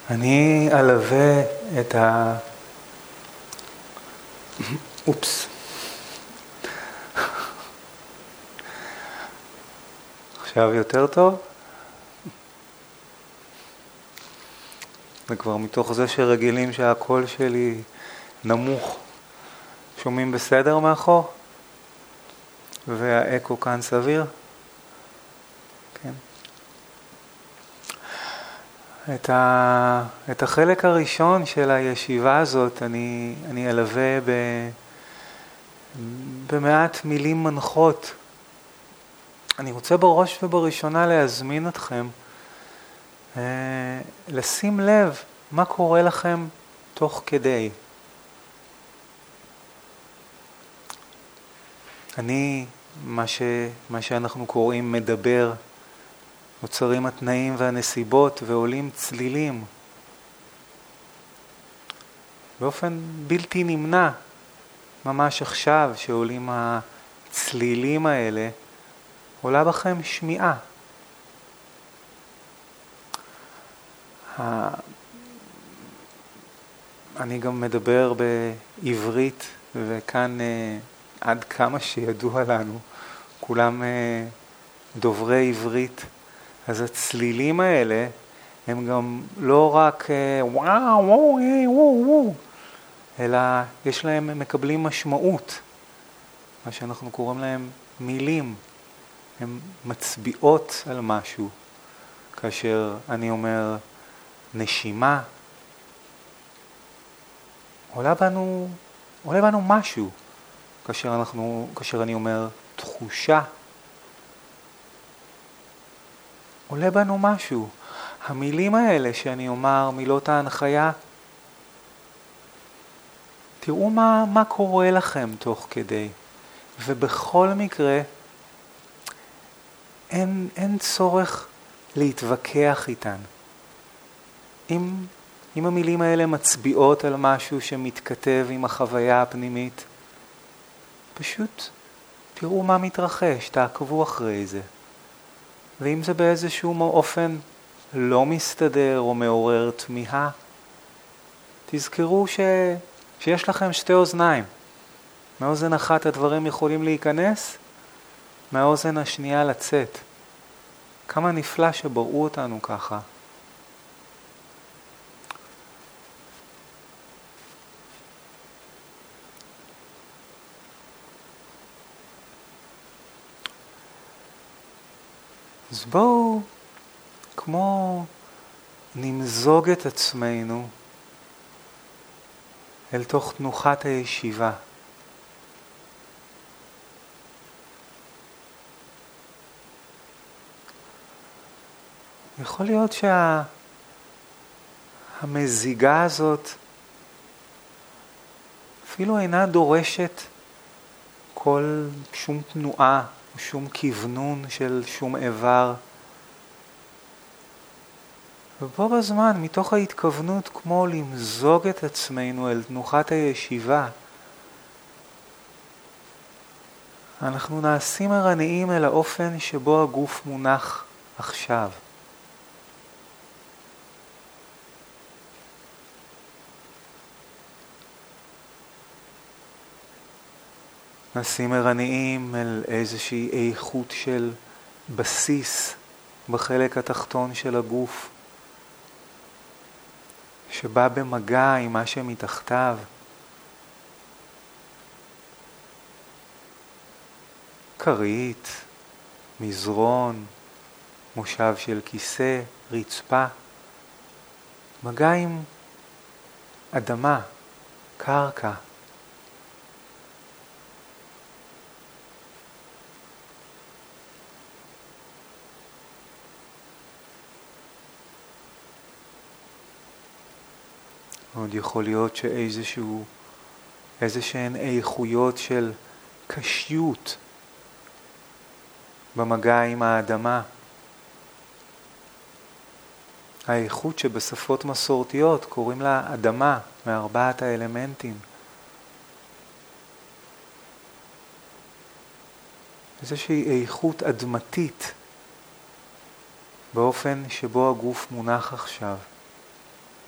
אני אלווה את אופס. עכשיו יותר טוב? זה כבר מתוך זה שרגילים שהקול שלי נמוך. שומעים בסדר מאחור? והאקו כאן סביר? כן. את החלק הראשון של הישיבה הזאת אני אלווה במעט מילים מנחות. אני רוצה בראש ובראשונה להזמין אתכם לשים לב מה קורה לכם תוך כדי. מה שאנחנו קוראים מדבר, נוצרים התנאים והנסיבות ועולים צלילים. באופן בלתי נמנע, ממש עכשיו שעולים הצלילים האלה, עולה בכם שמיעה. אני גם מדבר בעברית, וכאן עד כמה שידוע לנו, כולם דוברי עברית. אז הצלילים האלה הם גם לא רק וואו וואו וואו וואו, אלא יש להם, הם מקבלים משמעות, מה שאנחנו קוראים להם מילים. הן מצביעות על משהו. כאשר אני אומר נשימה, עולה בנו משהו. כאשר אני אומר תחושה, עולה בנו משהו. המילים האלה שאני אומר, מילות ההנחיה, תראו מה קורה לכם תוך כדי. ובכל מקרה, אין צורך להתווכח איתן. אם המילים האלה מצביעות על משהו שמתכתב עם החוויה הפנימית, פשוט תראו מה מתרחש, תעקבו אחרי זה. ואם זה באיזשהו אופן לא מסתדר או מעורר תמיהה, תזכרו שיש לכם שתי אוזניים. מאוזן אחת הדברים יכולים להיכנס, מהאוזן השנייה לצאת. כמה נפלא שבראו אותנו ככה. אז בואו כמו נמזוג את עצמנו אל תוך תנוחת הישיבה. יכול להיות שהמזיגה הזאת אפילו אינה דורשת שום תנועה או שום כיוונון של שום איבר. ובו בזמן, מתוך ההתכוונות כמו למזוג את עצמנו אל תנוחת הישיבה, אנחנו נעשים ערניים אל האופן שבו הגוף מונח עכשיו. נשים ערניים אל איזושהי איכות של בסיס בחלק התחתון של הגוף, שבא במגע עם מה שמתחתיו. כרית, מזרון, מושב של כיסא, רצפה. מגע עם אדמה, קרקע. עוד יכול להיות איזשהן איכויות של קשיות במגע עם האדמה. האיכות שבשפות מסורתיות קוראים לה אדמה, מארבעת האלמנטים. איזושהי איכות אדמתית באופן שבו הגוף מונח עכשיו.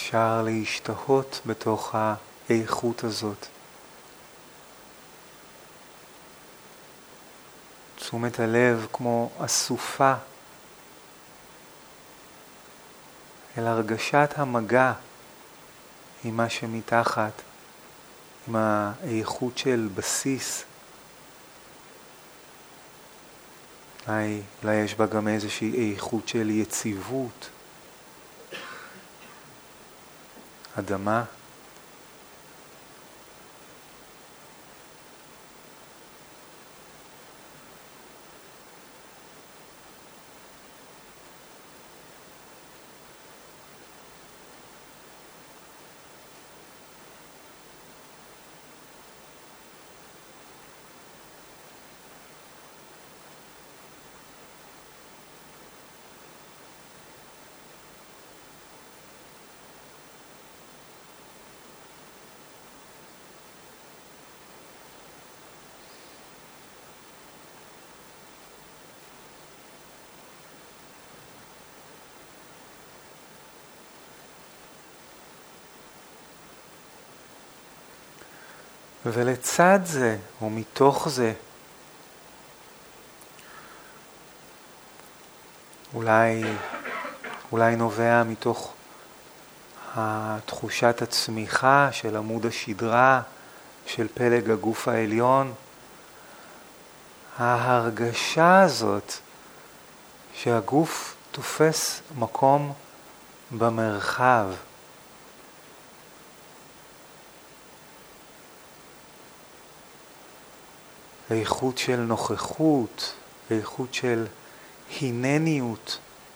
אפשר להשתהות בתוך האיכות הזאת. תשומת הלב כמו אסופה אל הרגשת המגע עם מה שמתחת, עם האיכות של בסיס. אולי יש בה גם איזושהי איכות של יציבות, אדמה. ולצד זה, או מתוך זה, אולי נובע מתוך תחושת הצמיחה של עמוד השדרה, של פלג הגוף העליון, ההרגשה הזאת שהגוף תופס מקום במרחב. איכות של נוכחות, איכות של הנניות,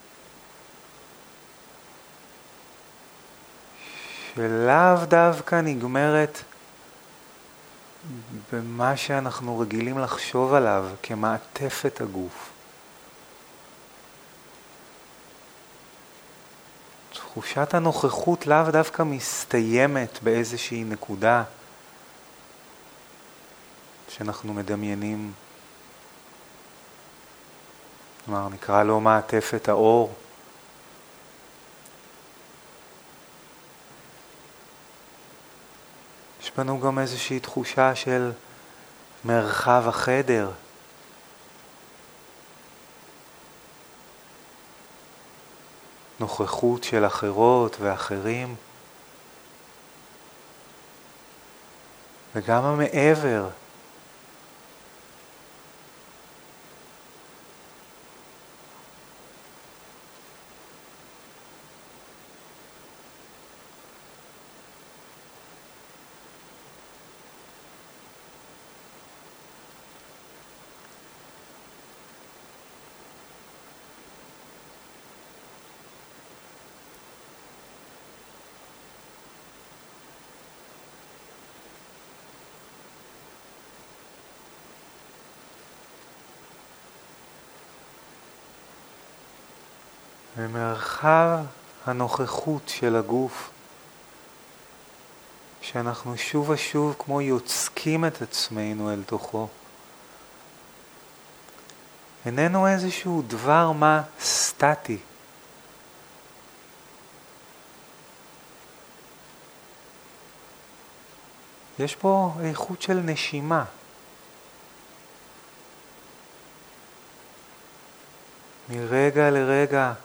שלאו דווקא נגמרת במה שאנחנו רגילים לחשוב עליו כמעטפת הגוף. תחושת הנוכחות לאו דווקא מסתיימת באיזושהי נקודה שאנחנו מדמיינים, כלומר נקרא לו מעטפת האור. יש בנו גם איזושהי תחושה של מרחב החדר, נוכחות של אחרות ואחרים, וגם המעבר. ומרחב הנוכחות של הגוף, שאנחנו שוב ושוב כמו יוצקים את עצמנו אל תוכו, איננו איזשהו דבר מה סטטי. יש פה איכות של נשימה. מרגע לרגע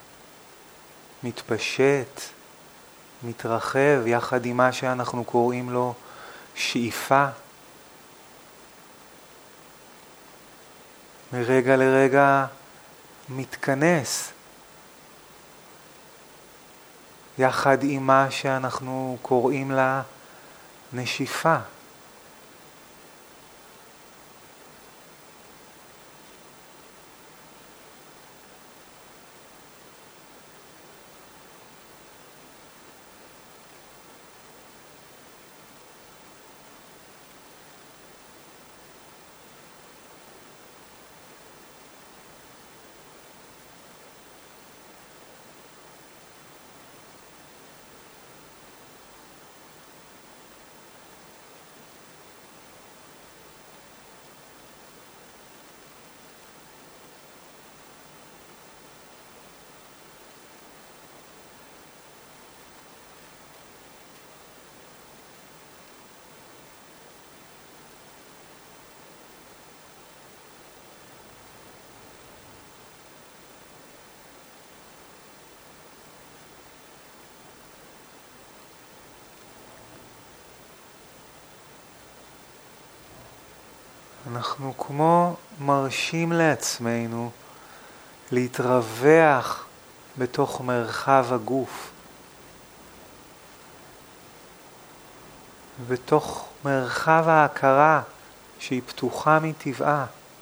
מתפשט, מתרחב יחד עם מה שאנחנו קוראים לו שאיפה. מרגע לרגע מתכנס יחד עם מה שאנחנו קוראים לה נשיפה. אנחנו כמו מרשים לעצמנו להתרווח בתוך מרחב הגוף, בתוך מרחב ההכרה שהיא פתוחה מטבעה.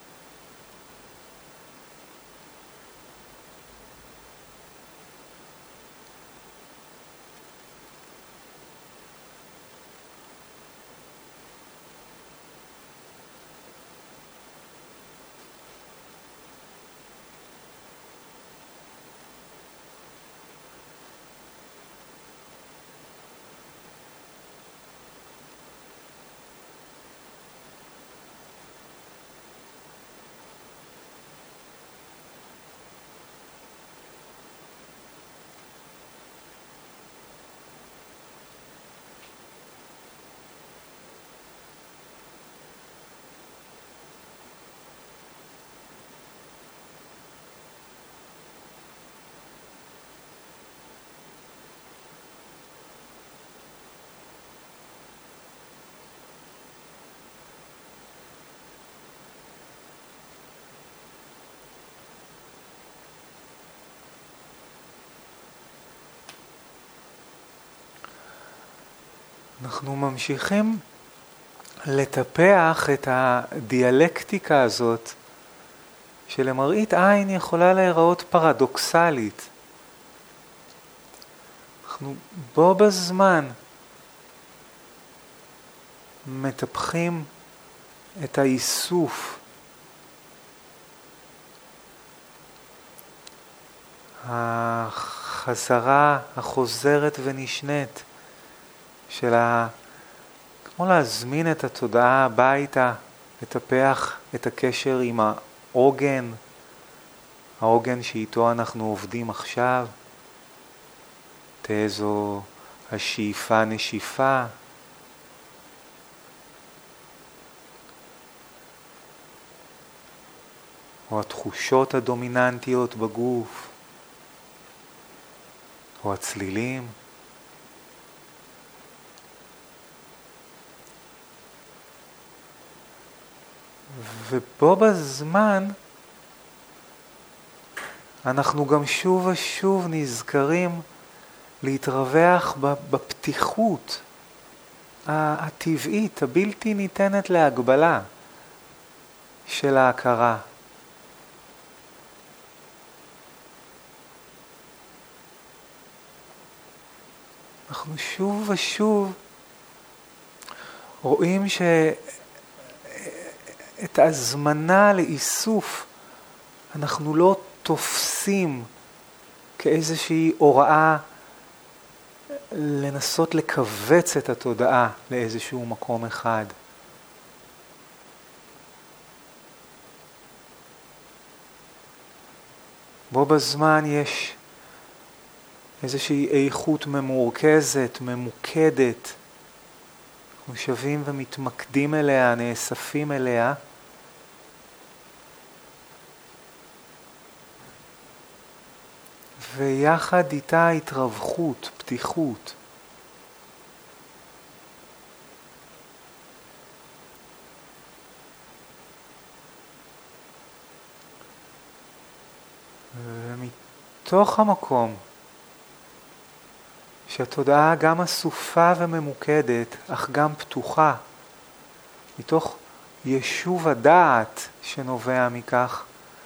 אנחנו ממשיכים לטפח את הדיאלקטיקה הזאת שלמראית עין יכולה להיראות פרדוקסלית. אנחנו בו בזמן מטפחים את האיסוף, החזרה החוזרת ונשנית של כמו להזמין את התודעה הביתה, לטפח את הקשר עם העוגן שאיתו אנחנו עובדים עכשיו, תזו השאיפה נשיפה, או התחושות הדומיננטיות בגוף, או הצלילים. ובו בזמן אנחנו גם שוב ושוב נזכרים להתרווח בפתיחות הטבעית, הבלתי ניתנת להגבלה של ההכרה. אנחנו שוב ושוב רואים את ההזמנה לאיסוף אנחנו לא תופסים כאיזושהי הוראה לנסות לקבץ את התודעה לאיזשהו מקום אחד. בו בזמן יש איזושהי איכות ממורכזת, ממוקדת, אנחנו שווים ומתמקדים אליה, נאספים אליה, ויחד איתה התרווחות, פתיחות. ומתוך המקום שהתודעה גם אסופה וממוקדת, אך גם פתוחה, מתוך ישוב הדעת שנובע מכך,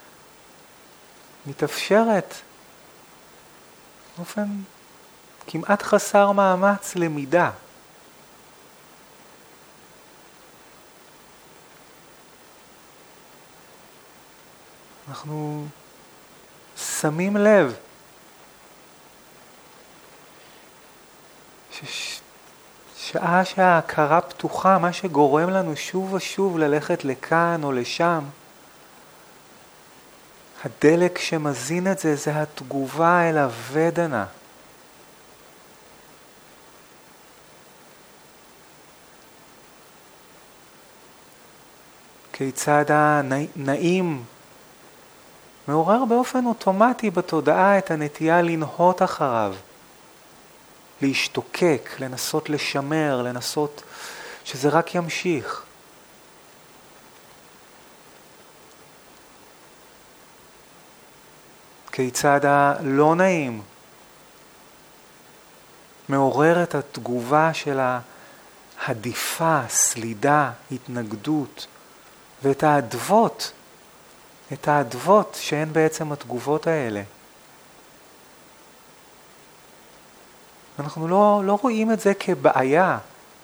מתאפשרת באופן כמעט חסר מאמץ למידה. אנחנו שמים לב שעה שההכרה פתוחה, מה שגורם לנו שוב ושוב ללכת לכאן או לשם, הדלק שמזין את זה, זה התגובה אל הוודנה. כיצד הנעים מעורר באופן אוטומטי בתודעה את הנטייה לנהות אחריו, להשתוקק, לנסות לשמר, לנסות שזה רק ימשיך. כיצד הלא נעים מעורר את התגובה של ההדיפה, סלידה, התנגדות, ואת האדוות שהן בעצם התגובות האלה. אנחנו לא רואים את זה כבעיה.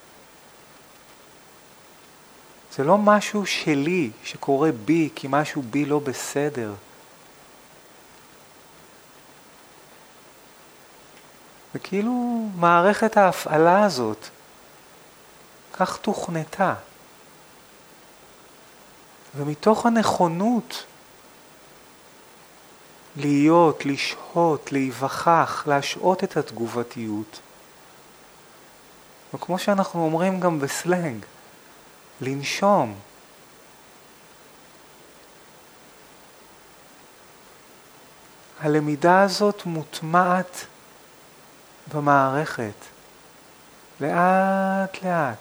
זה לא משהו שלי שקורה בי כי משהו בי לא בסדר. וכאילו מערכת ההפעלה הזאת כך תוכנתה. ומתוך הנכונות להיות, לשהות, להיווכח, להשעות את התגובתיות. וכמו שאנחנו אומרים גם בסלנג, לנשום. הלמידה הזאת מוטמעת במערכת, לאט לאט.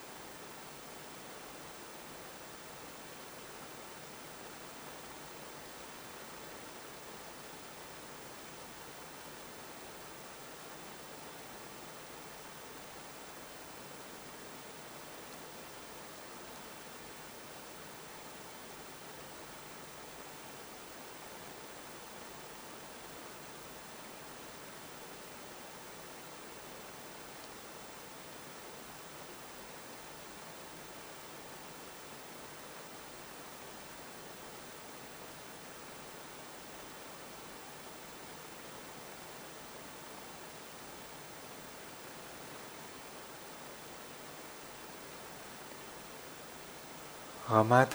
רמת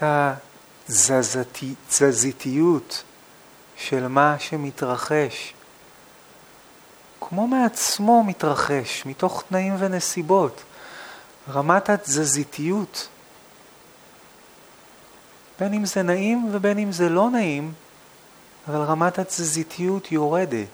התזזיתיות של מה שמתרחש, כמו מעצמו מתרחש, מתוך תנאים ונסיבות. רמת התזזיתיות, בין אם זה נעים ובין אם זה לא נעים, אבל רמת התזזיתיות יורדת.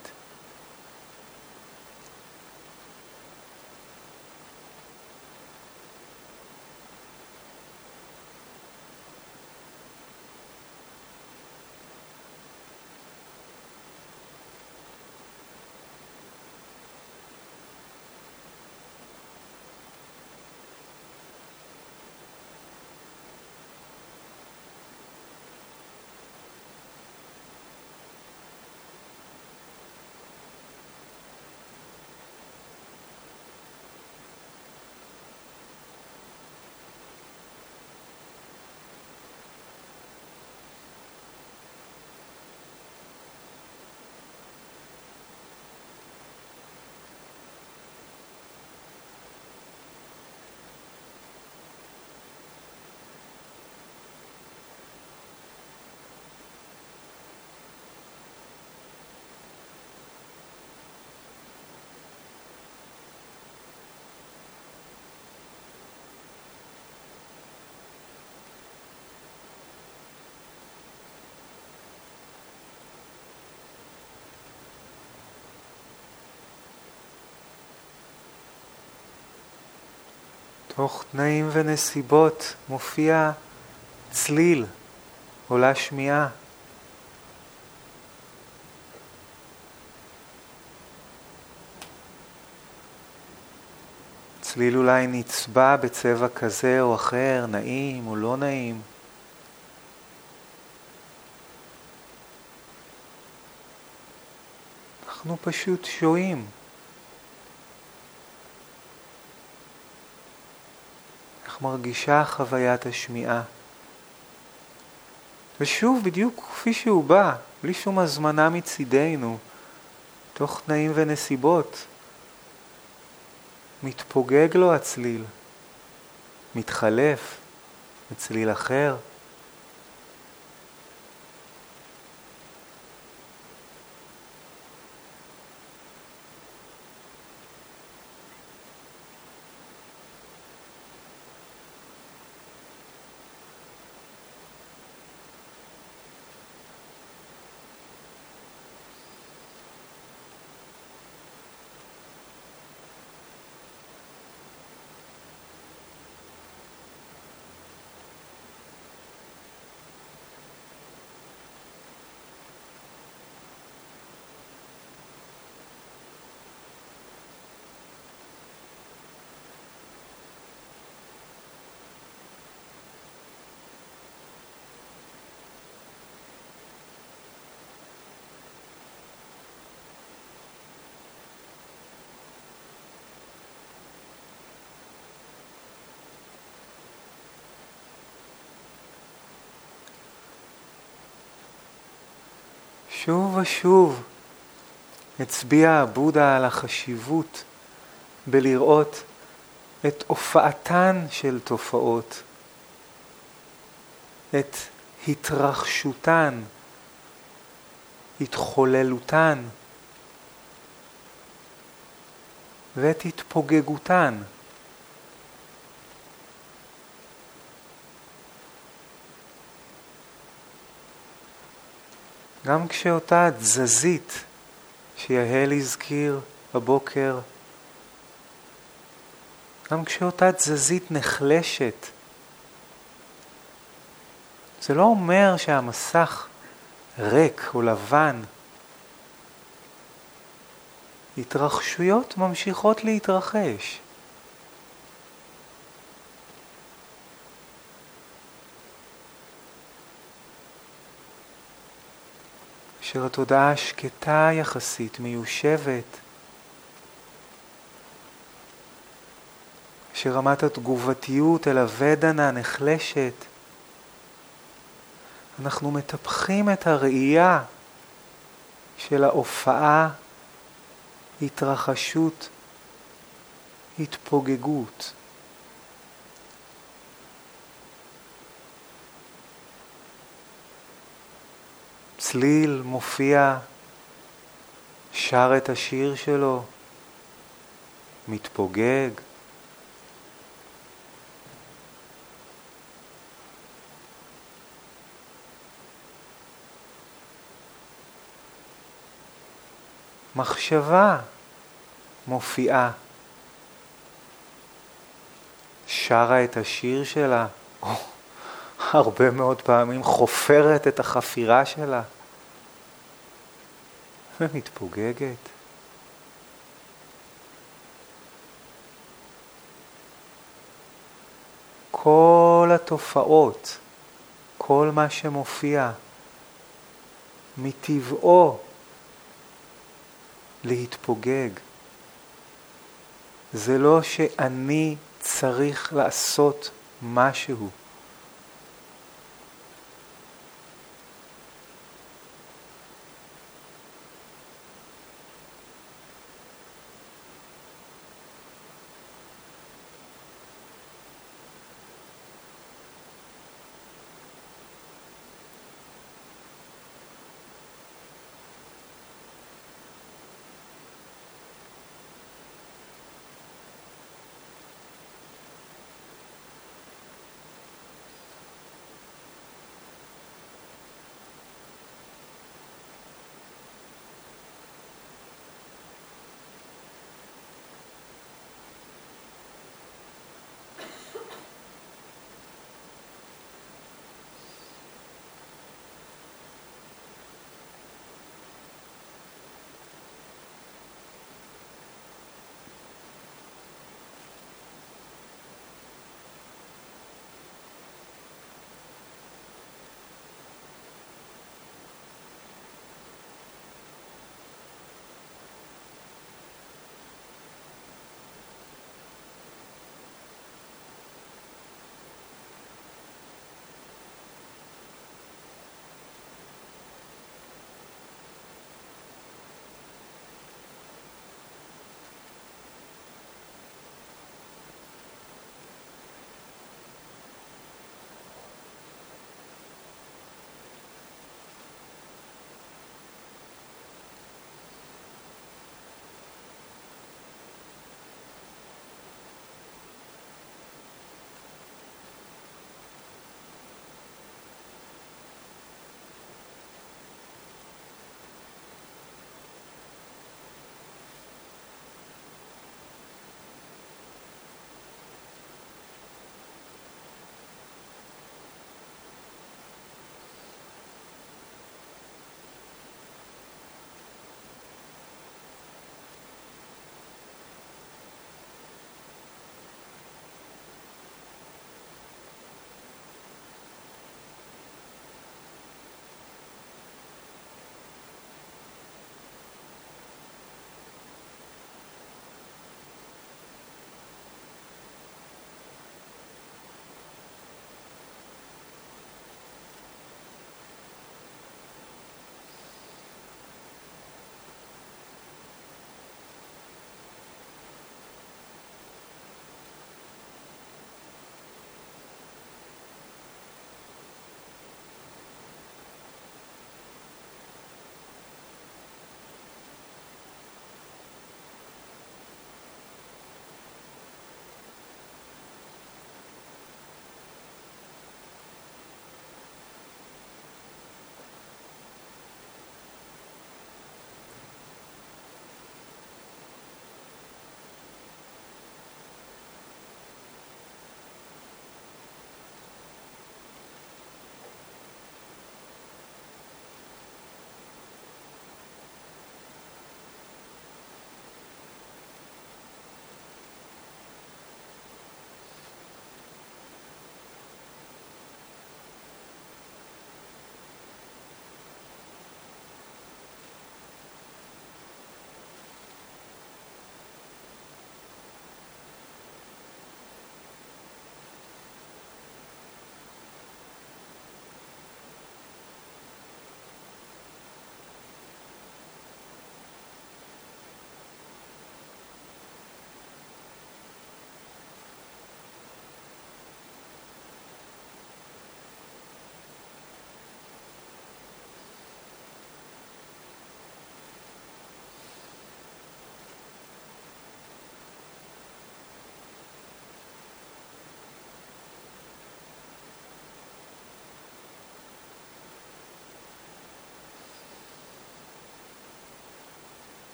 תוך תנאים ונסיבות מופיע צליל, עולה שמיעה. צליל אולי נצבע בצבע כזה או אחר, נעים או לא נעים. אנחנו פשוט שועים. איך מרגישה חוויית השמיעה. ושוב, בדיוק כפי שהוא בא, בלי שום הזמנה מצידנו, תוך תנאים ונסיבות. מתפוגג לו הצליל, מתחלף בצליל אחר. שוב ושוב הצביע הבודה על החשיבות בלראות את הופעתן של תופעות, את התרחשותן, התחוללותן ואת התפוגגותן. גם כשאותה תזזית שיהל הזכיר בבוקר, גם כשאותה תזזית נחלשת, זה לא אומר שהמסך ריק או לבן. התרחשויות ממשיכות להתרחש. אשר התודעה שקטה יחסית, מיושבת, אשר רמת התגובתיות אל הוודנה נחלשת, אנחנו מטפחים את הראייה של ההופעה, התרחשות, התפוגגות. צליל מופיע, שר את השיר שלו, מתפוגג. מחשבה מופיעה, שרה את השיר שלה, הרבה מאוד פעמים חופרת את החפירה שלה ומתפוגגת. כל התופעות, כל מה שמופיע, מטבעו להתפוגג. זה לא שאני צריך לעשות משהו.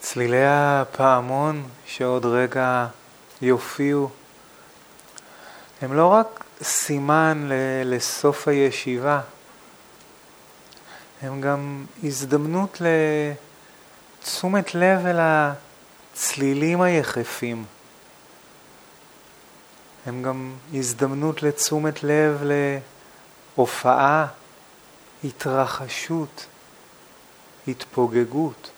צלילי הפעמון שעוד רגע יופיעו, הם לא רק סימן לסוף הישיבה, הם גם הזדמנות לתשומת לב אל הצלילים היחפים. הם גם הזדמנות לתשומת לב להופעה, התרחשות, התפוגגות.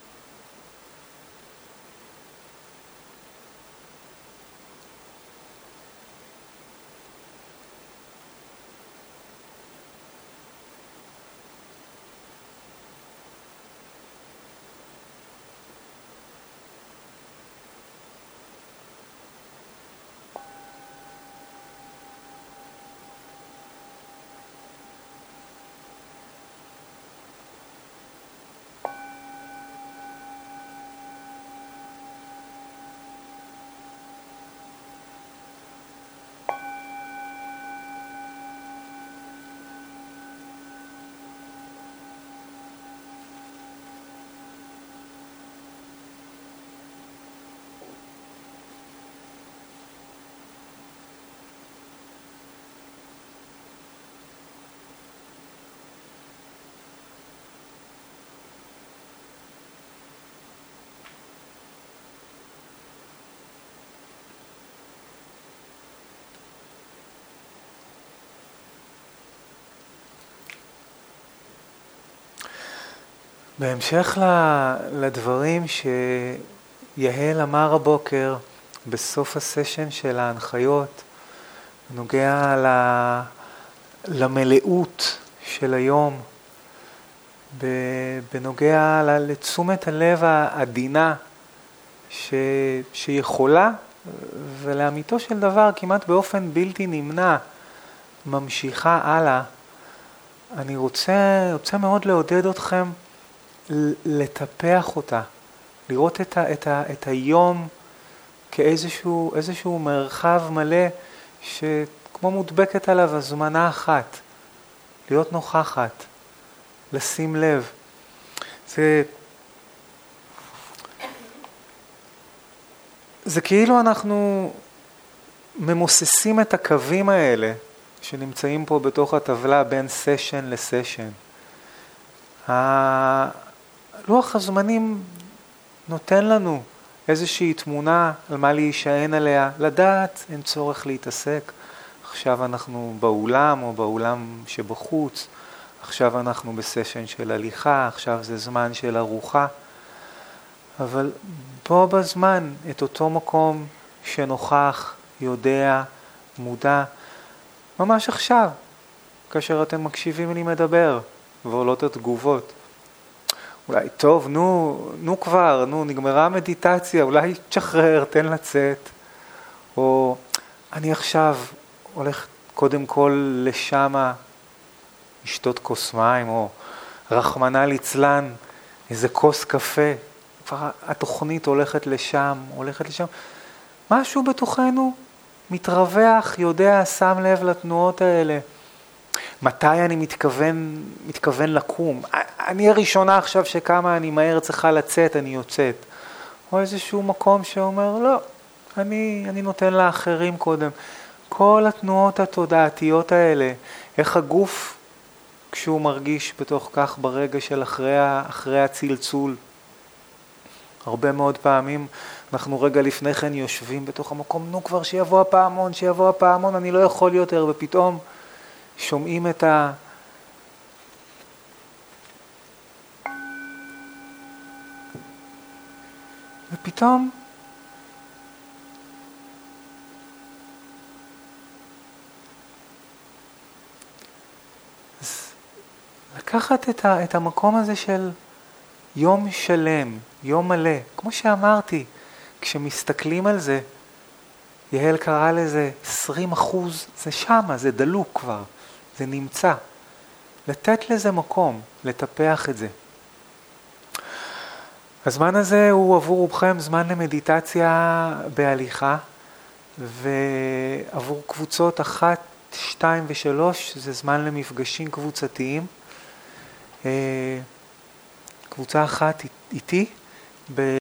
בהמשך לדברים שיהל אמר הבוקר בסוף הסשן של ההנחיות, נוגע למלאות של היום, בנוגע לתשומת הלב העדינה שיכולה ולאמיתו של דבר כמעט באופן בלתי נמנע ממשיכה הלאה. אני רוצה מאוד לעודד אתכם לטפח אותה, לראות את היום כאיזשהו מרחב מלא שכמו מודבקת עליו הזמנה אחת, להיות נוכחת, לשים לב. זה כאילו אנחנו ממוססים את הקווים האלה שנמצאים פה בתוך הטבלה בין סשן לסשן. לוח הזמנים נותן לנו איזושהי תמונה על מה להישען עליה, לדעת, אין צורך להתעסק. עכשיו אנחנו באולם או באולם שבחוץ, עכשיו אנחנו בסשן של הליכה, עכשיו זה זמן של ארוחה. אבל בו בזמן את אותו מקום שנוכח, יודע, מודע, ממש עכשיו, כאשר אתם מקשיבים לי מדבר ועולות התגובות. אולי טוב, נו כבר, נגמרה המדיטציה, אולי תשחרר, תן לצאת. או אני עכשיו הולך קודם כל לשמה, לשתות כוס מים, או רחמנא ליצלן, איזה כוס קפה. כבר התוכנית הולכת לשם. משהו בתוכנו מתרווח, יודע, שם לב לתנועות האלה. מתי אני מתכוון לקום? אני הראשונה עכשיו שקמה, אני מהר צריכה לצאת, אני יוצאת. או איזשהו מקום שאומר, לא, אני נותן לאחרים קודם. כל התנועות התודעתיות האלה, איך הגוף, כשהוא מרגיש בתוך כך ברגע של אחרי הצלצול. הרבה מאוד פעמים אנחנו רגע לפני כן יושבים בתוך המקום, נו כבר שיבוא הפעמון, אני לא יכול יותר, ופתאום שומעים את ופתאום אז לקחת את המקום הזה של יום שלם, יום מלא, כמו שאמרתי, כשמסתכלים על זה, יהל קרא לזה 20%, זה שמה, זה דלוק כבר, זה נמצא. לתת לזה מקום, לטפח את זה. הזמן הזה הוא עבור רובכם זמן למדיטציה בהליכה, ועבור קבוצות 1, 2 ו3 זה זמן למפגשים קבוצתיים. קבוצה אחת איתי,